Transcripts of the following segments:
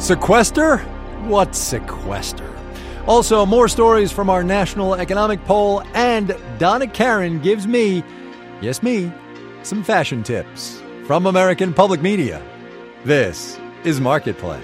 Sequester? What sequester? Also, more stories from our national economic poll, and Donna Karen gives me, yes me, some fashion tips from American Public Media. This is Marketplace.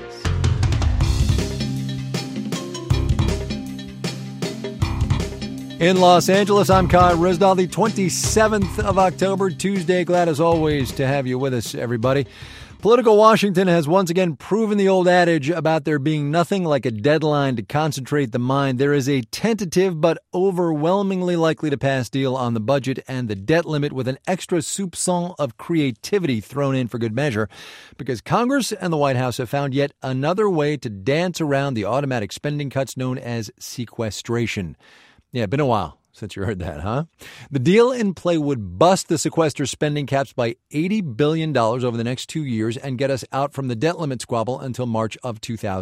In Los Angeles, I'm Kai Ryssdal, the 27th of October, Tuesday. Glad as always to have you with us, everybody. Political Washington has once again proven the old adage about there being nothing like a deadline to concentrate the mind. There is a tentative but overwhelmingly likely to pass deal on the budget and the debt limit with an extra soupçon of creativity thrown in for good measure, because Congress and the White House have found yet another way to dance around the automatic spending cuts known as sequestration. Yeah, been a while since you heard that, huh? The deal in play would bust the sequester spending caps by $80 billion over the next 2 years and get us out from the debt limit squabble until March of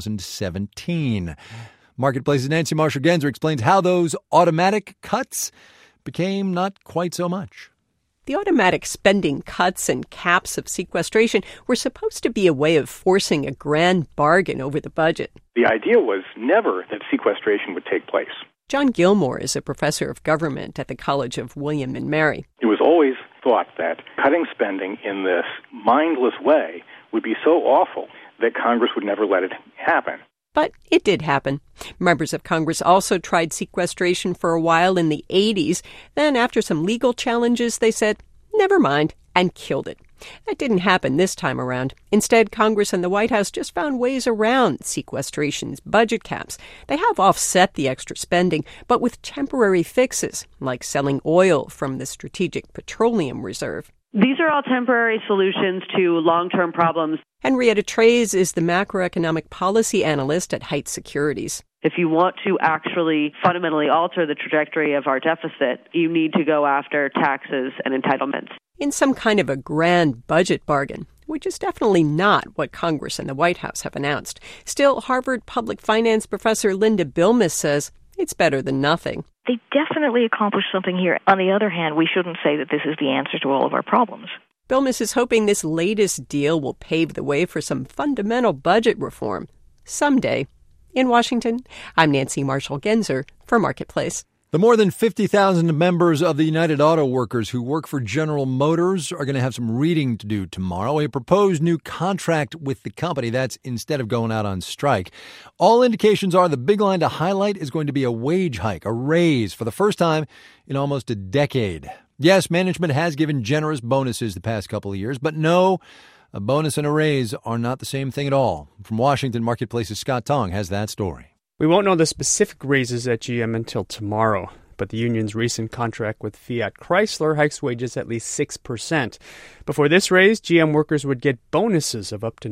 2017. Marketplace's Nancy Marshall-Genzer explains how those automatic cuts became not quite so much. The automatic spending cuts and caps of sequestration were supposed to be a way of forcing a grand bargain over the budget. The idea was never that sequestration would take place. John Gilmore is a professor of government at the College of William and Mary. It was always thought that cutting spending in this mindless way would be so awful that Congress would never let it happen. But it did happen. Members of Congress also tried sequestration for a while in the 80s. Then, after some legal challenges, they said, never mind, and killed it. That didn't happen this time around. Instead, Congress and the White House just found ways around sequestration's budget caps. They have offset the extra spending, but with temporary fixes, like selling oil from the Strategic Petroleum Reserve. These are all temporary solutions to long-term problems. Henrietta Treyz is the macroeconomic policy analyst at Heights Securities. If you want to actually fundamentally alter the trajectory of our deficit, you need to go after taxes and entitlements. In some kind of a grand budget bargain, which is definitely not what Congress and the White House have announced. Still, Harvard public finance professor Linda Bilmes says it's better than nothing. They definitely accomplished something here. On the other hand, we shouldn't say that this is the answer to all of our problems. Bilmes is hoping this latest deal will pave the way for some fundamental budget reform someday. In Washington, I'm Nancy Marshall-Genzer for Marketplace. The more than 50,000 members of the United Auto Workers who work for General Motors are going to have some reading to do tomorrow. A proposed new contract with the company, that's instead of going out on strike. All indications are the big line to highlight is going to be a wage hike, a raise for the first time in almost a decade. Yes, management has given generous bonuses the past couple of years, but no, a bonus and a raise are not the same thing at all. From Washington, Marketplace's Scott Tong has that story. We won't know the specific raises at GM until tomorrow, but the union's recent contract with Fiat Chrysler hikes wages at least 6%. Before this raise, GM workers would get bonuses of up to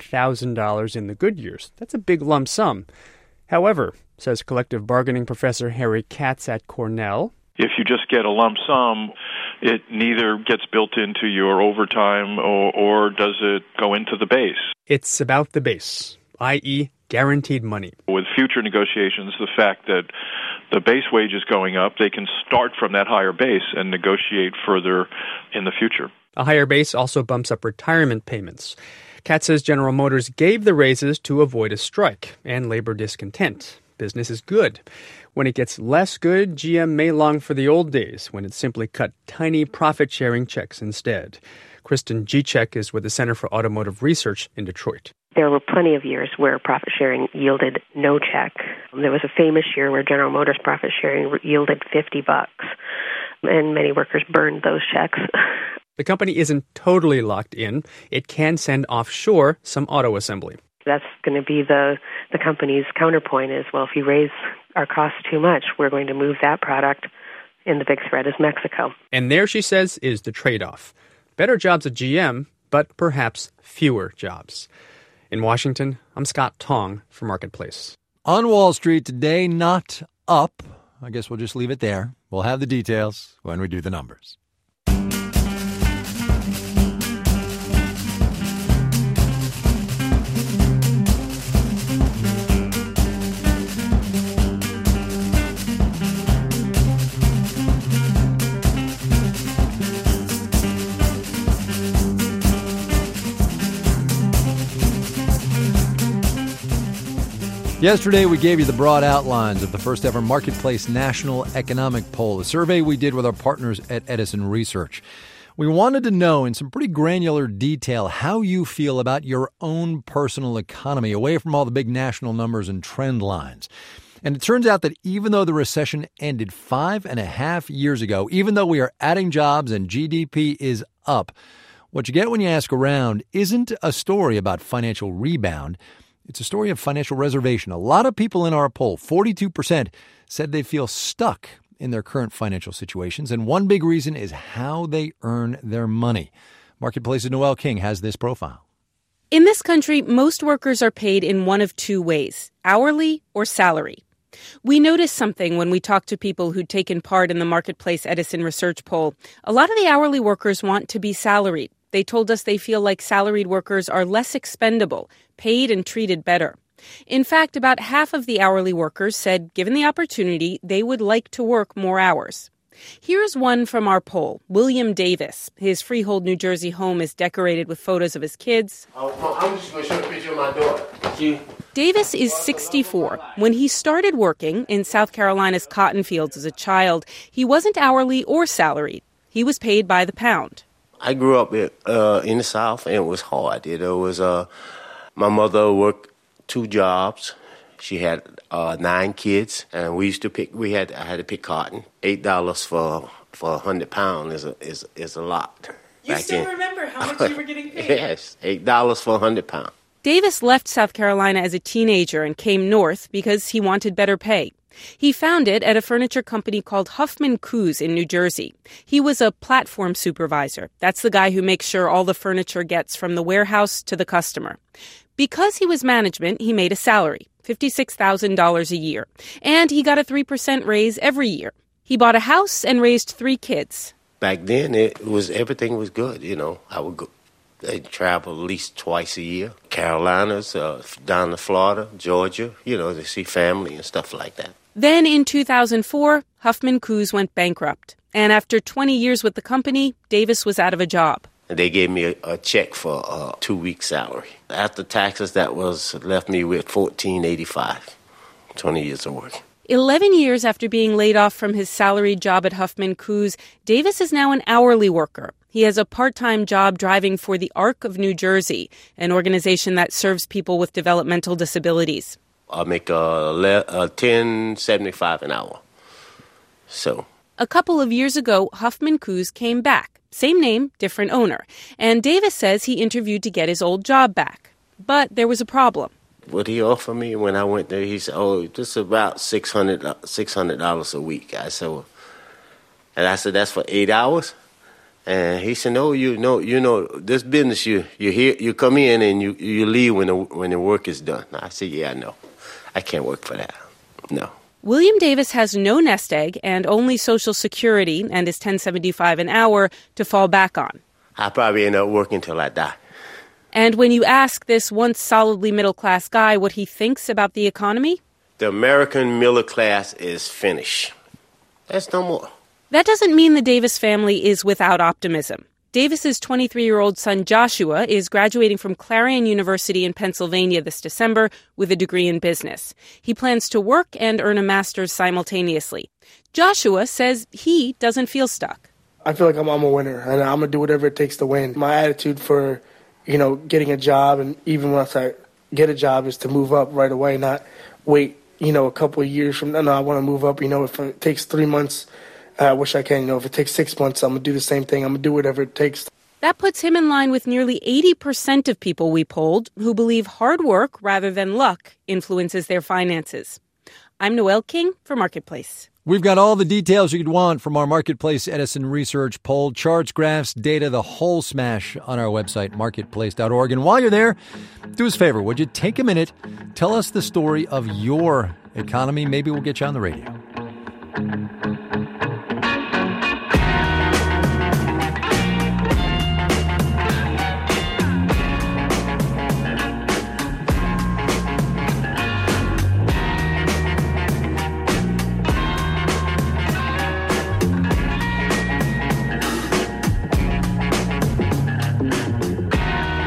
$9,000 in the good years. That's a big lump sum. However, says collective bargaining professor Harry Katz at Cornell, if you just get a lump sum, it neither gets built into your overtime or does it go into the base. It's about the base, i.e., guaranteed money. With future negotiations, the fact that the base wage is going up, they can start from that higher base and negotiate further in the future. A higher base also bumps up retirement payments. Katz says General Motors gave the raises to avoid a strike and labor discontent. Business is good. When it gets less good, GM may long for the old days when it simply cut tiny profit-sharing checks instead. Kristen Gicek is with the Center for Automotive Research in Detroit. There were plenty of years where profit sharing yielded no check. There was a famous year where General Motors profit sharing yielded $50, and many workers burned those checks. The company isn't totally locked in. It can send offshore some auto assembly. That's going to be the company's counterpoint is, well, if you raise our costs too much, we're going to move that product, and the big threat is Mexico. And there, she says, is the trade-off. Better jobs at GM, but perhaps fewer jobs. In Washington, I'm Scott Tong for Marketplace. On Wall Street today, not up. I guess we'll just leave it there. We'll have the details when we do the numbers. Yesterday, we gave you the broad outlines of the first ever Marketplace National Economic Poll, a survey we did with our partners at Edison Research. We wanted to know in some pretty granular detail how you feel about your own personal economy, away from all the big national numbers and trend lines. And it turns out that even though the recession ended 5.5 years ago, even though we are adding jobs and GDP is up, what you get when you ask around isn't a story about financial rebound. It's a story of financial reservation. A lot of people in our poll, 42%, said they feel stuck in their current financial situations. And one big reason is how they earn their money. Marketplace's Noel King has this profile. In this country, most workers are paid in one of two ways, hourly or salary. We noticed something when we talked to people who'd taken part in the Marketplace Edison Research poll. A lot of the hourly workers want to be salaried. They told us they feel like salaried workers are less expendable, paid and treated better. In fact, about half of the hourly workers said, given the opportunity, they would like to work more hours. Here's one from our poll. William Davis. His Freehold, New Jersey home is decorated with photos of his kids. I'm just going to show a picture of my daughter. Davis is 64. When he started working in South Carolina's cotton fields as a child, he wasn't hourly or salaried. He was paid by the pound. I grew up in the South, and it was hard. It was my mother worked 2 jobs. She had 9 kids, and we used to pick. I had to pick cotton. $8 for 100 pounds is a lot. You still remember how much you were getting paid? Yes, $8 for 100 pounds. Davis left South Carolina as a teenager and came north because he wanted better pay. He found it at a furniture company called Huffman Koos in New Jersey. He was a platform supervisor. That's the guy who makes sure all the furniture gets from the warehouse to the customer. Because he was management, he made a salary, $56,000 a year. And he got a 3% raise every year. He bought a house and raised 3 kids. Back then, everything was good, you know. I would go. They'd travel at least twice a year. Carolinas, down to Florida, Georgia, to see family and stuff like that. Then in 2004, Huffman Koos went bankrupt. And after 20 years with the company, Davis was out of a job. And they gave me a check for 2 weeks' salary. After taxes, that left me with $1,485, 20 years of work. 11 years after being laid off from his salaried job at Huffman Koos, Davis is now an hourly worker. He has a part-time job driving for the ARC of New Jersey, an organization that serves people with developmental disabilities. I make $10.75 an hour. So a couple of years ago, Huffman Koos came back. Same name, different owner. And Davis says he interviewed to get his old job back. But there was a problem. What he offered me when I went there, he said, this is about $600 a week. I said, that's for 8 hours? And he said, no, this business, you come in and you leave when the work is done. I said, yeah, no, I can't work for that. No. William Davis has no nest egg and only Social Security and his $10.75 an hour to fall back on. I'll probably end up working till I die. And when you ask this once solidly middle-class guy what he thinks about the economy? The American middle class is finished. That's no more. That doesn't mean the Davis family is without optimism. Davis's 23-year-old son Joshua is graduating from Clarion University in Pennsylvania this December with a degree in business. He plans to work and earn a master's simultaneously. Joshua says he doesn't feel stuck. I feel like I'm a winner, and I'm going to do whatever it takes to win. My attitude for, getting a job, and even once I get a job, is to move up right away, not wait, a couple of years from now. No, I want to move up. If it takes 3 months, I wish I can. If it takes 6 months, I'm going to do the same thing. I'm going to do whatever it takes. That puts him in line with nearly 80% of people we polled who believe hard work rather than luck influences their finances. I'm Noel King for Marketplace. We've got all the details you could want from our Marketplace Edison Research poll, charts, graphs, data, the whole smash on our website, marketplace.org. And while you're there, do us a favor. Would you take a minute, tell us the story of your economy? Maybe we'll get you on the radio.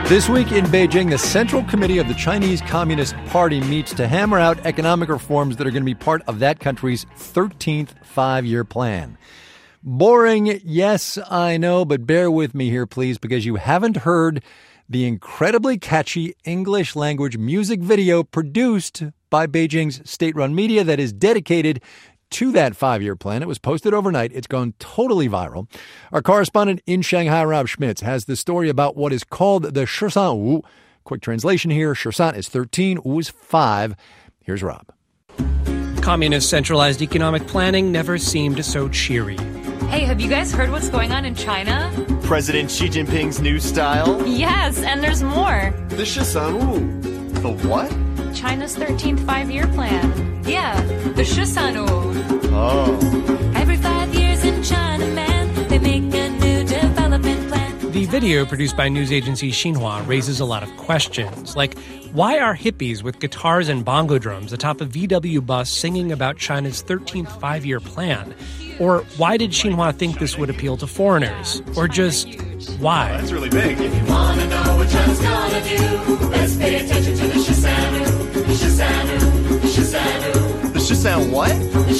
This week in Beijing, the Central Committee of the Chinese Communist Party meets to hammer out economic reforms that are going to be part of that country's 13th five-year plan. Boring, yes, I know, but bear with me here, please, because you haven't heard the incredibly catchy English language music video produced by Beijing's state-run media that is dedicated to that five-year plan. It was posted overnight. It's gone totally viral. Our correspondent in Shanghai, Rob Schmitz, has the story about what is called the Shisan Wu. Quick translation here. Shisan is 13, Wu is 5. Here's Rob. Communist centralized economic planning never seemed so cheery. Hey, have you guys heard what's going on in China? President Xi Jinping's new style? Yes, and there's more. The Shisan Wu. The what? China's 13th five-year plan. Yeah, the Shisan Wu. Oh. Every 5 years in China, man, they make a new development plan. The video produced by news agency Xinhua raises a lot of questions, like why are hippies with guitars and bongo drums atop a VW bus singing about China's 13th five-year plan? Or why did Xinhua think this would appeal to foreigners? Or just why? That's really big. If you want to know what China's gonna do, let's pay attention to the Shisan Wu. The Shisan Wu. The Shisan Wu. The Shisan what? The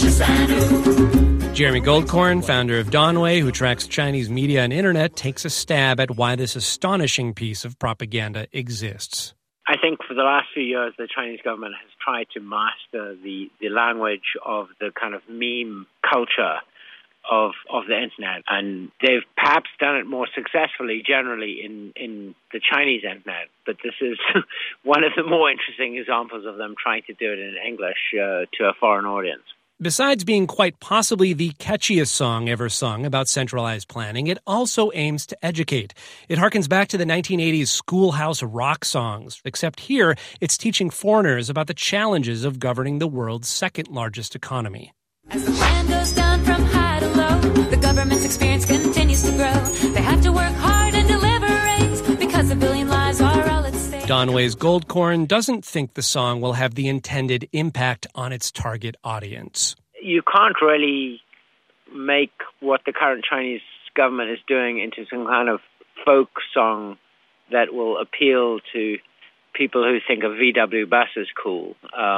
Shisan Wu. Jeremy Goldkorn, founder of Donway, who tracks Chinese media and internet, takes a stab at why this astonishing piece of propaganda exists. I think for the last few years, the Chinese government has tried to master the language of the kind of meme culture of the internet. And they've perhaps done it more successfully generally in the Chinese internet. But this is one of the more interesting examples of them trying to do it in English to a foreign audience. Besides being quite possibly the catchiest song ever sung about centralized planning, it also aims to educate. It harkens back to the 1980s schoolhouse rock songs, except here it's teaching foreigners about the challenges of governing the world's second largest economy. As the plan goes down from high to low, the government's experience continues to grow. They have to work hard and deliver rates because a billion lives are all at stake. Donway's Goldkorn doesn't think the song will have the intended impact on its target audience. You can't really make what the current Chinese government is doing into some kind of folk song that will appeal to people who think a VW bus is cool.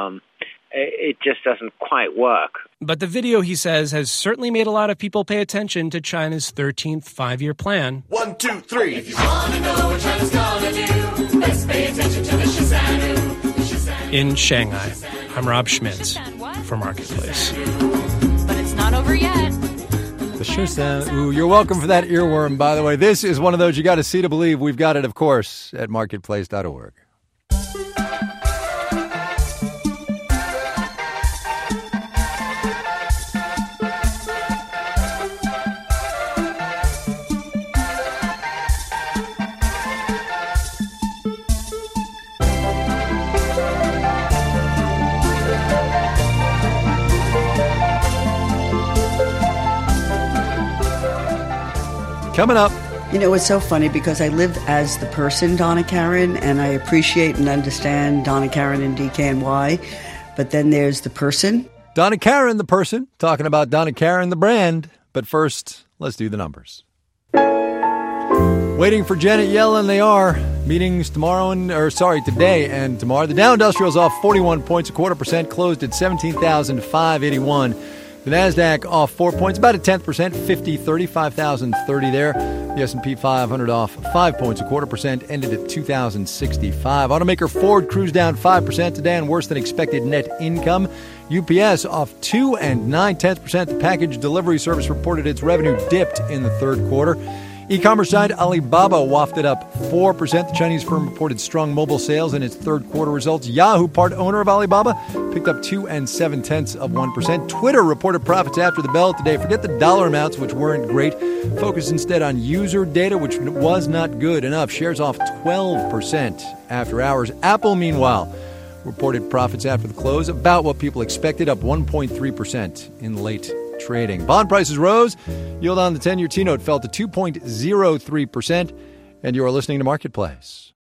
It just doesn't quite work. But the video, he says, has certainly made a lot of people pay attention to China's 13th five-year plan. 1, 2, 3. If you want to know what China's gonna do, let's pay attention to the Shisan Wu. In Shanghai, I'm Rob Schmitz for Marketplace. But it's not over yet. The Shisan Wu. You're welcome for that earworm, by the way. This is one of those you got to see to believe. We've got it, of course, at marketplace.org. Coming up. You know, it's so funny because I live as the person, Donna Karan, and I appreciate and understand Donna Karan and DKNY, but then there's the person. Donna Karan, the person, talking about Donna Karan, the brand. But first, let's do the numbers. Waiting for Janet Yellen, they are. Meetings today and tomorrow. The Dow Industrial's off 41 points, 0.25%, closed at 17,581. The NASDAQ off 4 points, about a 10%, 50.30, 5,030 there. The S&P 500 off 5 points, 0.25%, ended at 2,065. Automaker Ford cruised down 5% today on worse than expected net income. UPS off 2 9/10%. The package delivery service reported its revenue dipped in the third quarter. E-commerce side, Alibaba wafted up 4%. The Chinese firm reported strong mobile sales in its third quarter results. Yahoo, part owner of Alibaba, picked up 2 7/10%. Twitter reported profits after the bell today. Forget the dollar amounts, which weren't great. Focus instead on user data, which was not good enough. Shares off 12% after hours. Apple, meanwhile, reported profits after the close, about what people expected, up 1.3% in late trading. Bond prices rose. Yield on the 10-year T-note fell to 2.03%. And you are listening to Marketplace.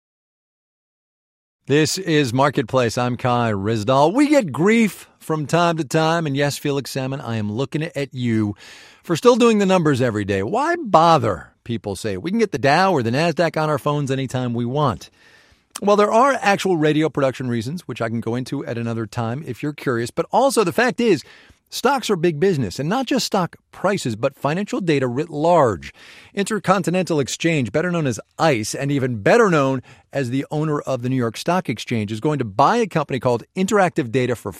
This is Marketplace. I'm Kai Ryssdal. We get grief from time to time. And yes, Felix Salmon, I am looking at you for still doing the numbers every day. Why bother people say. We can get the Dow or the NASDAQ on our phones anytime we want. Well, there are actual radio production reasons, which I can go into at another time if you're curious. But also the fact is, stocks are big business, and not just stock prices, but financial data writ large. Intercontinental Exchange, better known as ICE, and even better known as the owner of the New York Stock Exchange, is going to buy a company called Interactive Data for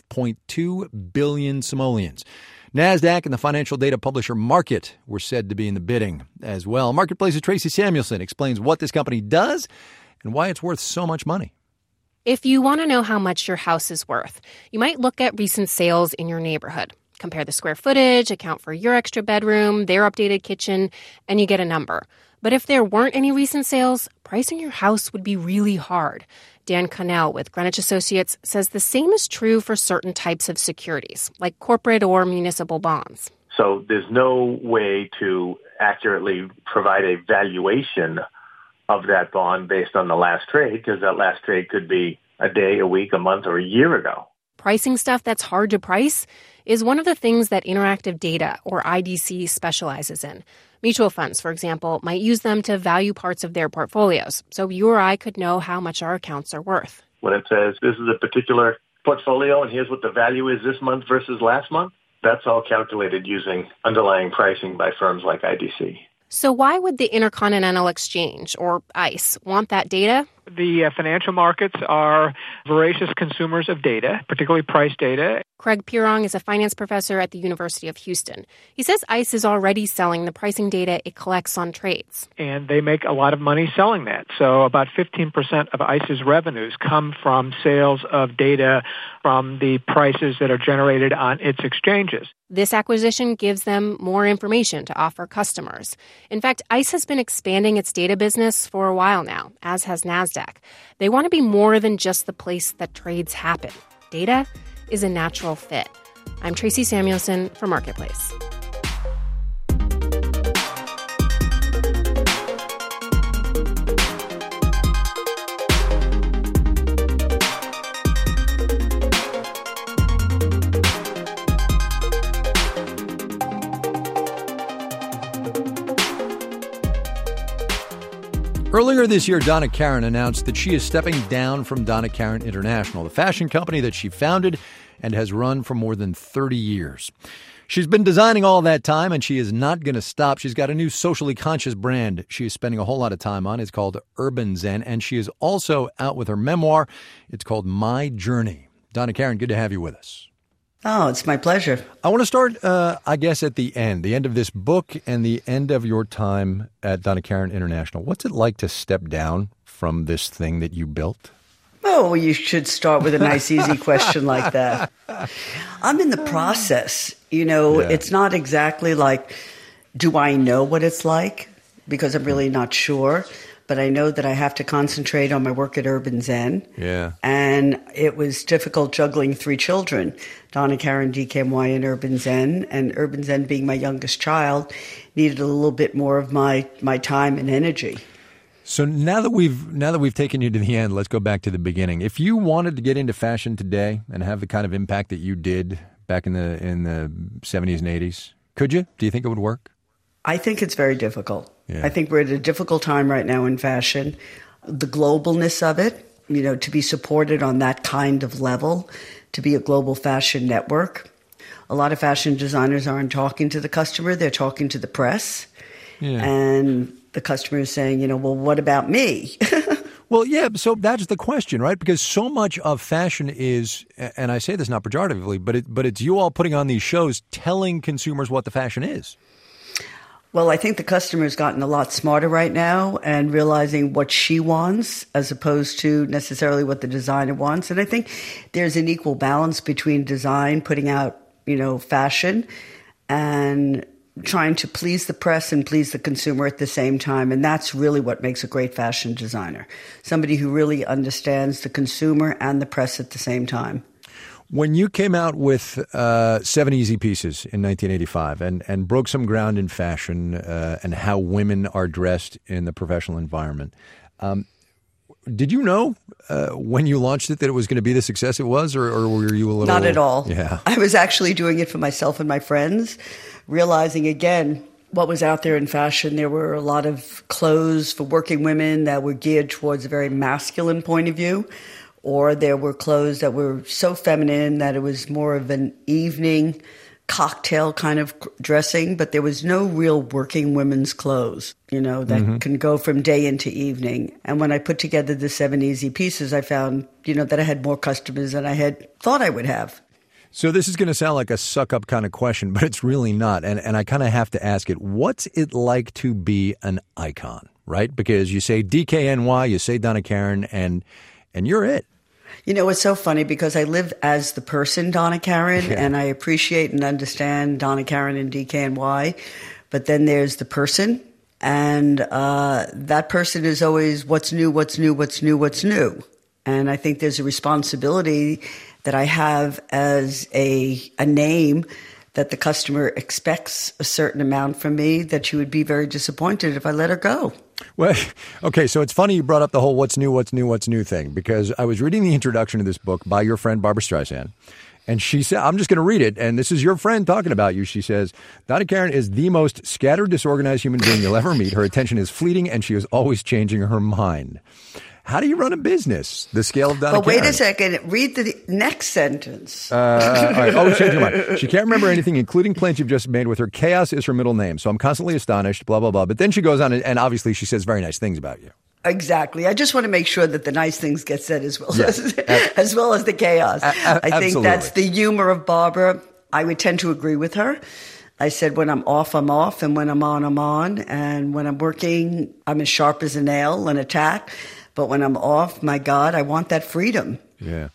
5.2 billion simoleons. NASDAQ and the financial data publisher Markit were said to be in the bidding as well. Marketplace's Tracy Samuelson explains what this company does and why it's worth so much money. If you want to know how much your house is worth, you might look at recent sales in your neighborhood. Compare the square footage, account for your extra bedroom, their updated kitchen, and you get a number. But if there weren't any recent sales, pricing your house would be really hard. Dan Connell with Greenwich Associates says the same is true for certain types of securities, like corporate or municipal bonds. So there's no way to accurately provide a valuation of that bond based on the last trade, because that last trade could be a day, a week, a month, or a year ago. Pricing stuff that's hard to price is one of the things that Interactive Data, or IDC, specializes in. Mutual funds, for example, might use them to value parts of their portfolios, so you or I could know how much our accounts are worth. When it says this is a particular portfolio and here's what the value is this month versus last month, that's all calculated using underlying pricing by firms like IDC. So why would the Intercontinental Exchange, or ICE, want that data? The financial markets are voracious consumers of data, particularly price data. Craig Pirong is a finance professor at the University of Houston. He says ICE is already selling the pricing data it collects on trades. And they make a lot of money selling that. So about 15% of ICE's revenues come from sales of data from the prices that are generated on its exchanges. This acquisition gives them more information to offer customers. In fact, ICE has been expanding its data business for a while now, as has NASDAQ. They want to be more than just the place that trades happen. Data is a natural fit. I'm Tracy Samuelson for Marketplace. Earlier this year, Donna Karan announced that she is stepping down from Donna Karan International, the fashion company that she founded and has run for more than 30 years. She's been designing all that time, and she is not going to stop. She's got a new socially conscious brand she is spending a whole lot of time on. It's called Urban Zen, and she is also out with her memoir. It's called My Journey. Donna Karan, good to have you with us. Oh, it's my pleasure. I want to start, I guess, at the end of this book and the end of your time at Donna Karan International. What's it like to step down from this thing that you built? Oh, well, you should start with a nice, easy question like that. I'm in the process. It's not exactly like, do I know what it's like? Because I'm really not sure. But I know that I have to concentrate on my work at Urban Zen. Yeah. And it was difficult juggling 3 children, Donna Karan, DKNY, and Urban Zen. And Urban Zen, being my youngest child, needed a little bit more of my time and energy. So now that we've taken you to the end, let's go back to the beginning. If you wanted to get into fashion today and have the kind of impact that you did back in the 70s and 80s, could you? Do you think it would work? I think it's very difficult. Yeah. I think we're at a difficult time right now in fashion. The globalness of it, to be supported on that kind of level, to be a global fashion network. A lot of fashion designers aren't talking to the customer, they're talking to the press. Yeah. And the customer is saying, well, what about me? Well, yeah, so that's the question, right? Because so much of fashion is, and I say this not pejoratively, but it's you all putting on these shows telling consumers what the fashion is. Well, I think the customer's gotten a lot smarter right now and realizing what she wants as opposed to necessarily what the designer wants. And I think there's an equal balance between design, putting out, fashion, and trying to please the press and please the consumer at the same time. And that's really what makes a great fashion designer. Somebody who really understands the consumer and the press at the same time. When you came out with 7 Easy Pieces in 1985 and broke some ground in fashion and how women are dressed in the professional environment, did you know when you launched it that it was going to be the success it was, or were you a little... Not at all. Yeah. I was actually doing it for myself and my friends, realizing again, what was out there in fashion. There were a lot of clothes for working women that were geared towards a very masculine point of view, or there were clothes that were so feminine that it was more of an evening cocktail kind of dressing, but there was no real working women's clothes, that can go from day into evening. And when I put together the 7 Easy Pieces, I found, that I had more customers than I had thought I would have. So this is going to sound like a suck-up kind of question, but it's really not. And I kind of have to ask it, what's it like to be an icon, right? Because you say DKNY, you say Donna Karan, and you're it. It's so funny because I live as the person Donna Karan, and I appreciate and understand Donna Karan and DKNY, but then there's the person, and that person is always what's new, what's new, what's new, what's new. And I think there's a responsibility that I have as a name that the customer expects a certain amount from me, that she would be very disappointed if I let her go. Well, okay, so it's funny you brought up the whole what's new thing, because I was reading the introduction to this book by your friend Barbara Streisand, and she said, I'm just going to read it, and this is your friend talking about you. She says, Donna Karan is the most scattered, disorganized human being you'll ever meet. Her attention is fleeting, and she is always changing her mind. How do you run a business? The scale of Donna Karan. But wait a second. Read the next sentence. All right. Oh, change your mind. She can't remember anything, including plans you've just made with her. Chaos is her middle name. So I'm constantly astonished, blah, blah, blah. But then she goes on, and obviously she says very nice things about you. Exactly. I just want to make sure that the nice things get said as well, as well as the chaos. I think that's the humor of Barbara. I would tend to agree with her. I said, when I'm off, I'm off. And when I'm on. And when I'm working, I'm as sharp as a nail and attack. But when I'm off, my God, I want that freedom. Yeah.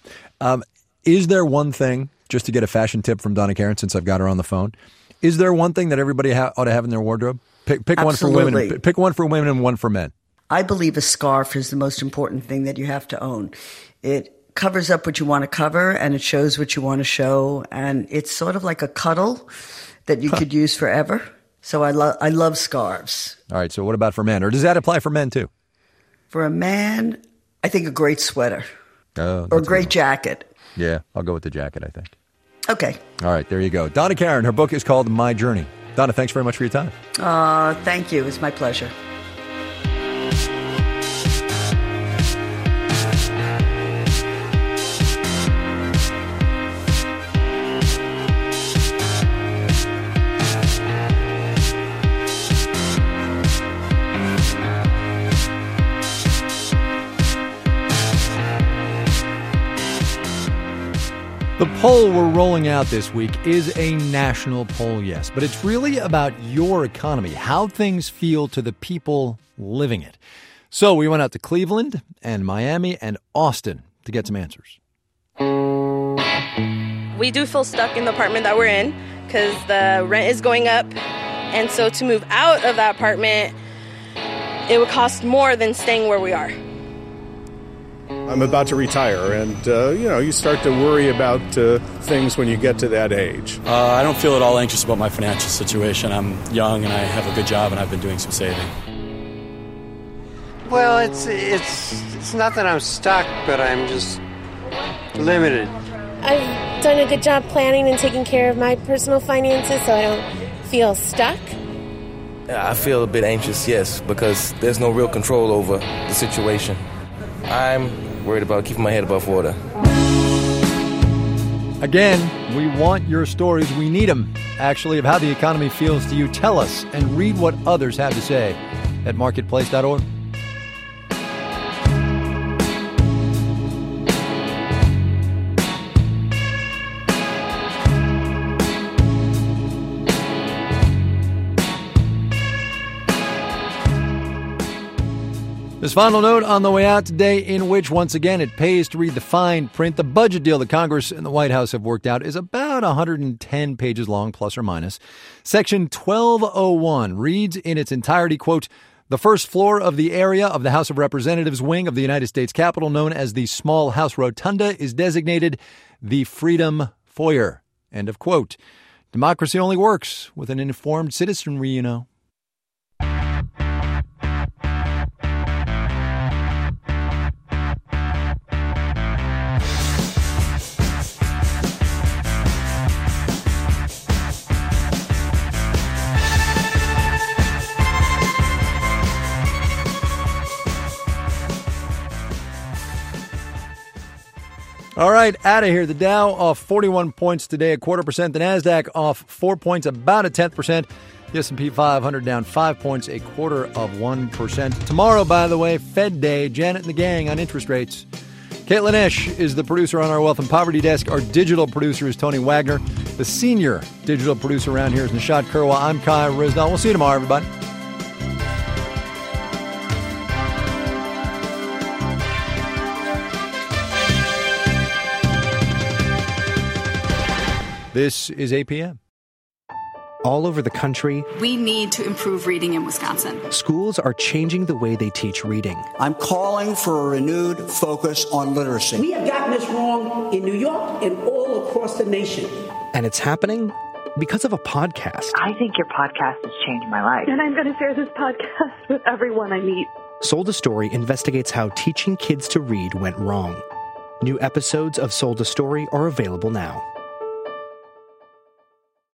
Is there one thing, just to get a fashion tip from Donna Karan since I've got her on the phone, is there one thing that everybody ought to have in their wardrobe? Pick one for women. Pick one for women and one for men. I believe a scarf is the most important thing that you have to own. It covers up what you want to cover, and it shows what you want to show. And it's sort of like a cuddle that you could use forever. So I love scarves. All right. So what about for men? Or does that apply for men too? For a man, I think a great sweater or a great jacket. Yeah, I'll go with the jacket, I think. Okay. All right, there you go. Donna Karan, her book is called My Journey. Donna, thanks very much for your time. Thank you. It's my pleasure. The poll we're rolling out this week is a national poll, yes, but it's really about your economy, how things feel to the people living it. So we went out to Cleveland and Miami and Austin to get some answers. We do feel stuck in the apartment that we're in because the rent is going up. And so to move out of that apartment, it would cost more than staying where we are. I'm about to retire, and, you start to worry about things when you get to that age. I don't feel at all anxious about my financial situation. I'm young, and I have a good job, and I've been doing some saving. Well, it's not that I'm stuck, but I'm just limited. I've done a good job planning and taking care of my personal finances, so I don't feel stuck. I feel a bit anxious, yes, because there's no real control over the situation. I'm worried about keeping my head above water. Again, we want your stories. We need them, actually, of how the economy feels to you. Tell us and read what others have to say at marketplace.org. This final note on the way out today, in which, once again, it pays to read the fine print. The budget deal that Congress and the White House have worked out is about 110 pages long, plus or minus. Section 1201 reads in its entirety, quote, "The first floor of the area of the House of Representatives wing of the United States Capitol, known as the Small House Rotunda, is designated the Freedom Foyer." End of quote. Democracy only works with an informed citizenry, you know. All right, out of here. The Dow off 41 points today, 0.25%. The NASDAQ off 4 points, about 0.1%. The S&P 500 down 5 points, 0.25%. Tomorrow, by the way, Fed Day. Janet and the gang on interest rates. Caitlin Esch is the producer on our Wealth and Poverty Desk. Our digital producer is Tony Wagner. The senior digital producer around here is Nishat Kurwa. I'm Kai Ryssdal. We'll see you tomorrow, everybody. This is APM. All over the country, we need to improve reading in Wisconsin. Schools are changing the way they teach reading. I'm calling for a renewed focus on literacy. We have gotten this wrong in New York and all across the nation. And it's happening because of a podcast. I think your podcast has changed my life. And I'm going to share this podcast with everyone I meet. Sold a Story investigates how teaching kids to read went wrong. New episodes of Sold a Story are available now.